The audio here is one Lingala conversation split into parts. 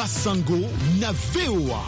Basango na VOA.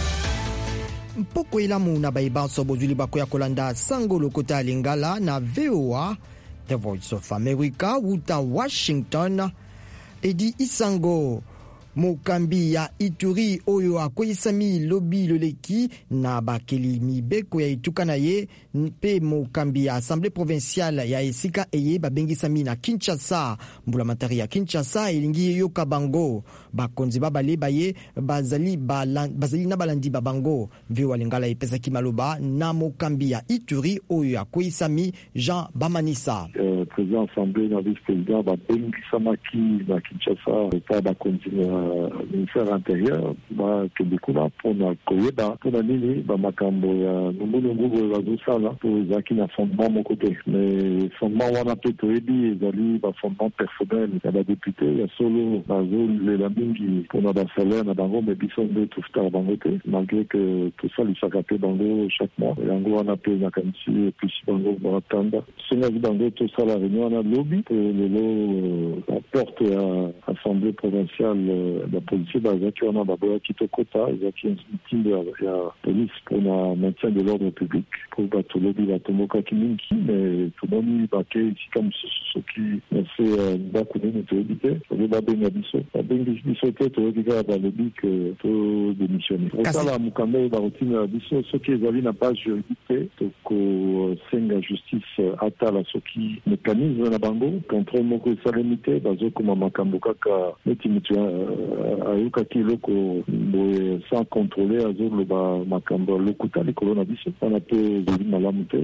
Mpoko ilamu na baibanso bozuli bako ya kolanda Sango Lokota Lingala na VOA, The Voice of America, wuta Washington. Edi Isango mokambi ya Ituri oyo akoyisami lobi loleki na bakeli mibeko ya ituka na ye mpe mokambi ya Assemblée provinciale ya esika eye babengisami na Kinshasa. Mbulamatari ya Kinshasa elingi yoka bango bakonzi babale baye bazali na balandi babango. Vyo Lingala epesaki maloba na mokambi ya Ituri oyo akoyisami Jean Bamanisa. Président Assemblée na vice-président babengisamaki na Kinshasa pa bakonzi ministère intérieur que bikuna pona koyeba pona nini ba makambo ya ngubu bazosala pour zaki na fondement mon côté mais fondement wana pe toyebi ezali ba fondement personnel ya ba député ya solo bazoli la mingi pona ba salaire na bango mais biso nde tout ça bango te malgré que tout ça lui s'accapé bango chaque mois yango wana pe na kanisi et puis bango baratanda sina bango tout ça la réunion na lobby le porte à Assemblée provinciale la police bazaki wana baboya kitokota ezaki meeting ya police pour le maintien de l'ordre public pour batolobi batomoka kimingi mais tomoni bake ici comme ce qui fait bakunene toyebite babenga biso te toyebika balobi que to démissionner osala mukanda barotine ya biso soki ezali na base juridique tokosenga justice atala soki mécanisme na bango contrôle moko esalemi te bazokoma makambo kaka neti mutu ayuka kiloko sans contrôler azoloba makambo lokuta likolo na biso wana pe zeli malamu te.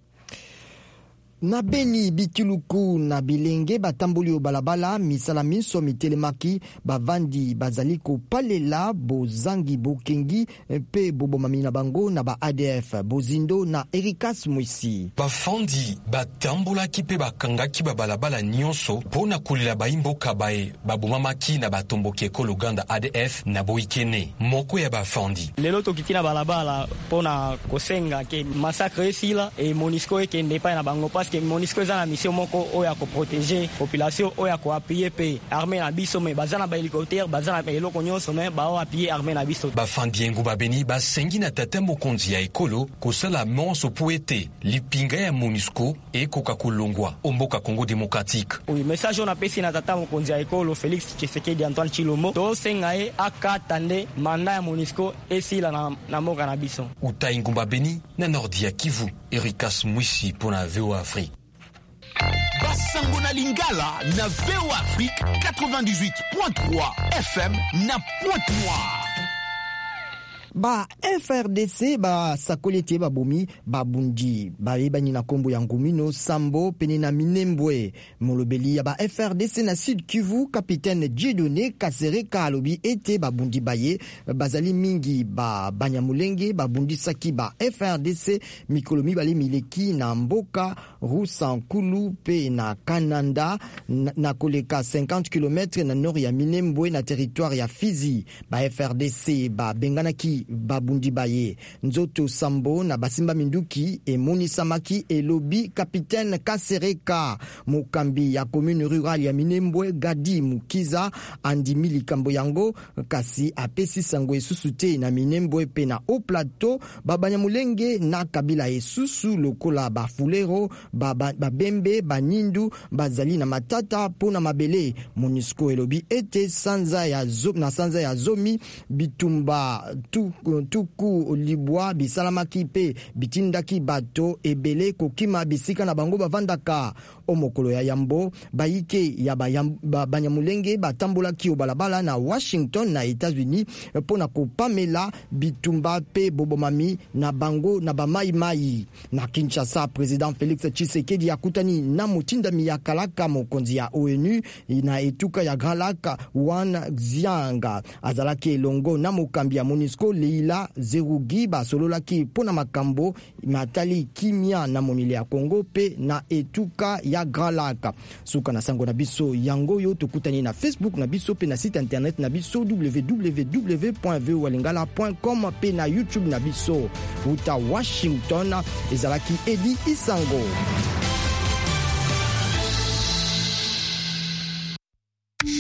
Na Beni Bitiluku na Bilenge batamboli balabala misala minso mitelemaki bavandi bazali kopalela bozangi bokengi pe bobomami na bango na ba ADF bozindo na Erikas Mwisi. Bafandi batambolaki pe bakangaki balabala nyonso pona kulila baimbo kabae babomamaki na batomboki ekolo Uganda ADF na boikene moko ya bafandi. Lelo tokitina balabala pona kosenga ke massacre esila e Monisco ekende pa na bango que Monisco za na mission moko oya ko protéger population oya ko appuyer pe armée na biso me bazana ba hélicoptère bazana ba eloko nyonso me ba appuyer armée na biso bafandi ngo babeni basengi na tatembo konzi ya ekolo ko sala monso poete lipinga ya Monisco e koka kulongwa omboka Congo démocratique. Oui, message on a pesi na tatembo konzi ya ekolo Félix Tshisekedi Antoine Chilombo to sengae akatande manda ya Monisco esila na moka na biso utai ngumba beni na Nordia Kivu. Erikas Mwisi pour la VOA Afrique. Basango na Lingala na VOA Afrique 98.3 FM na Pointe-Noire. Ba FRDC ba sakolete ba bomi ba bundi ba ebani na kombo ya Ngumino Sambo pene na Minembwe molobeli ya ba FRDC na Sud Kivu capitaine Dieudonné Kasereka alobi ete ba bundi baye bazali mingi ba Banyamulenge ba bundi saki ba FRDC mikolomi bali mileki na mboka Rusankulu pe na Kananda na koleka 50 km na nord ya Minembwe na territoire ya Fizi. Ba FRDC ba benganaki babundi baye Nzoto Sambo na Basimba Minduki e Moni Samaki e lobi capitaine Kasereka mokambi ya commune rurale ya Minembwe Gadi Mukiza andimi likambo yango kasi apesi sango esusu te na Minembwe pe na au plateau Banyamulenge na kabila esusu lokola bafulero babembe banindu bazali na matata pona mabele. Monisco elobi ete sanza ya zomi bitumba tuku libwa bisalamaki pe bitindaki bato ebele kokima bisika na bango bavandaka omokolo ya yambo bayike ya Banyamulenge batambolaki obalabala na Washington na États-Unis pona kopamela bitumba pe bobomami na bango na bamaimai. Na Kinshasa président Félix Tshisekedi akutani na mutindami ya kalaka mokonzi ya ONU na etuka ya Grand Lac Wan Xianga azalaki elongo na mokambi ya Monisco Leila Zerugi basololaki pona makambo matali kimia na monile ya Congo pe na etuka ya Grand Lac. Suka na sango na biso yango yo tokutani na Facebook na biso pe na site internet na biso www.voalingala.com pe na YouTube na biso uta Washington ezalaki Edi Isango.